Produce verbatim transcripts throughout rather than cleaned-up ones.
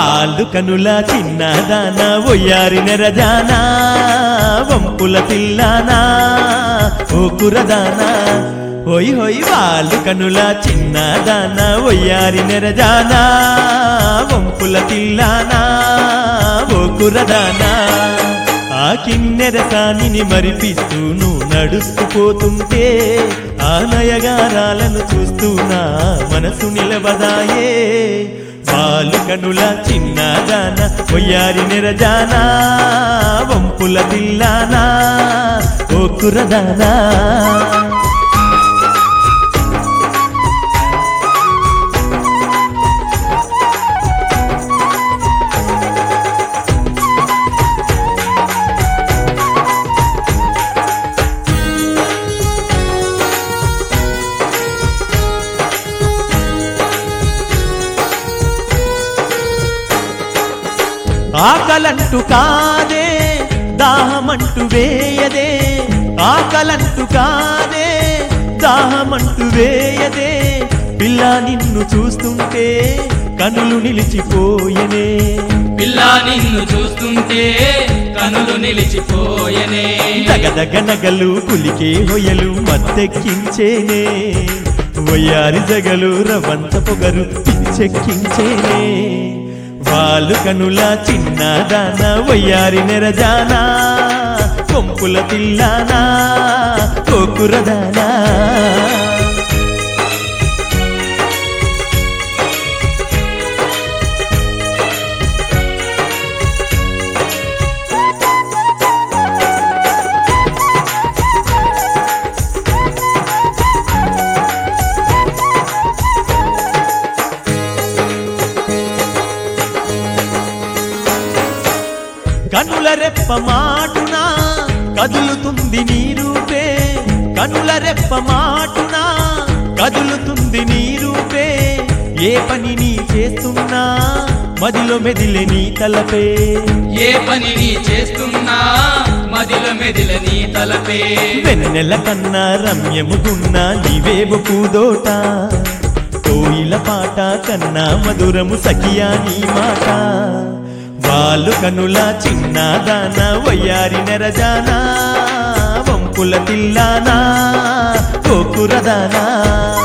వాళ్ళు కనుల చిన్నదాన ఒయ్యారి నెరజానా వంపుల తిల్లానా ఓ కురదానా హోయ్ హోయ్ వాళ్ళు కనుల చిన్నదాన ఒయ్యారి నెరజానా వంపుల తిల్లానా ఓ కురదానా ఆ కిన్నెర కానిని మరిపిస్తూ నువ్వు నడుస్తూ పోతుంటే ఆ నయగారాలను చూస్తూనా మనసు నిలబదాయే వాళ్ళు కనుల చిన్నదాన ఒయ్యారి నెరజానా వంపుల తిల్లానా ఓ కురదానా ఆకలంటూ కాదే దాహమంటూ వేయదే ఆకలంటూ కాదే దాహమంటూ వేయదే పిల్ల నిన్ను చూస్తుంటే కనులు నిలిచిపోయనే పిల్ల నిన్ను చూస్తుంటే కనులు నిలిచిపోయనే దగదగ నగలు కులికే హొయలు మత్తెక్కించేనే వయ్యారి జగలు రవంత పొగరు పిచ్చెక్కించేనే వాళ్ళు కనుల చిన్నదాన వయ్యారి నెరజానా కొంపుల తిల్లానా కోకురదానా కనుల రెప్ప మాటున కదులుతుంది నీ రూపే కనుల రెప్ప మాటున కదులుతుంది నీ రూపే ఏ పని నీ చేస్తున్నా మదిలో మెదిలే నీ తలపే ఏ పని నీ చేస్తున్నా మదిలో మెదిలే నీ తలపే వెన్నెల కన్నా రమ్యముగున్నా నీవేవో పూదోట కోయిల పాట కన్నా మధురము సఖియా నీ మాట వాళ్ళు కనుల చిన్నదాన వయ్యారి నెరజానా వంపుల తిల్లానా కోకురదానా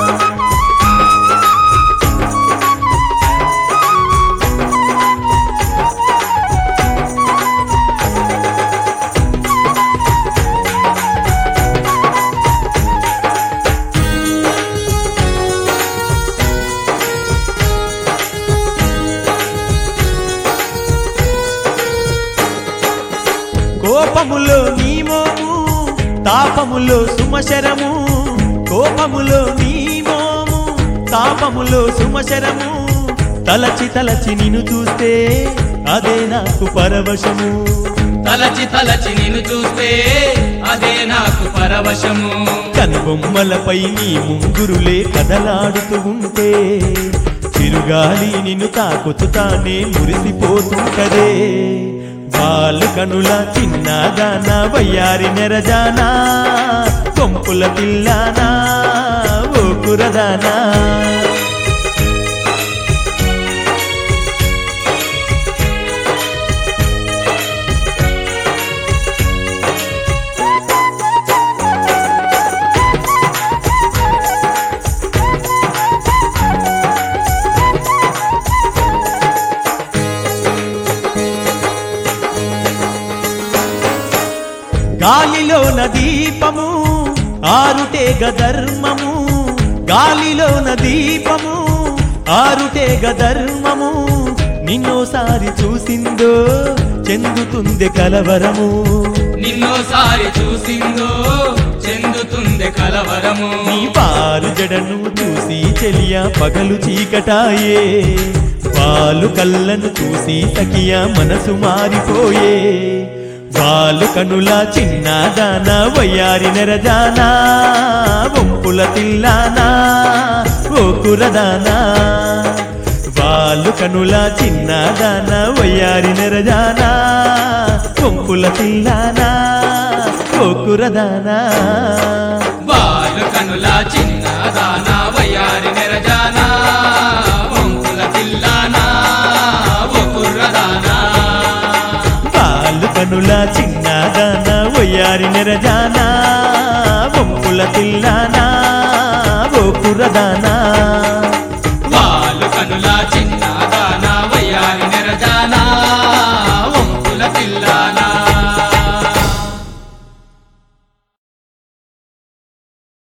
కోపములో నీ మోము తాపములో సుమశరము కోపములో నీ మోము తాపములో సుమశరము తలచి తలచి నిన్ను చూస్తే అదే నాకు పరవశము తలచి తలచి నిన్ను చూస్తే అదే నాకు పరవశము కనుబొమ్మలపై నీ ముంగురులే కదలాడుతూ ఉంటే చిరుగాలి నిన్ను తాకుతూ తానే మురిసిపోతుంటదే వాళ్ళు కనుల చిన్నదాన వయ్యారి నెరజానా కొంపుల తిల్లానా ఓ కురదానా గాలిలోన దీపము ఆరుటేగ ధర్మము గాలిలోన దీపము ఆరుటేగ ధర్మము నిన్నోసారి చూసిందో చెందుతుంది కలవరము నిన్నోసారి చూసిందో చెందుతుంది కలవరము నీ పారు జడను చూసి చెలియా పగలు చీకటాయే వాళ్ళు కళ్ళను చూసి సఖియా మనసు మారిపోయే వాళ్ళు కనుల చిన్నదాన వయ్యారి నెరజానా వంపుల తిల్లానా ఓ కురదానా వాళ్ళు కనుల చిన్నదాన వయ్యారి నెరజానా వంపుల తిల్లానా ఓ కురదానా వాళ్ళు కనుల చిన్నదానా వయ్యారి నెరజానా వంపుల తిల్లానా నెరజానా వంపుల తిల్లానా ఓ కుర్రదానా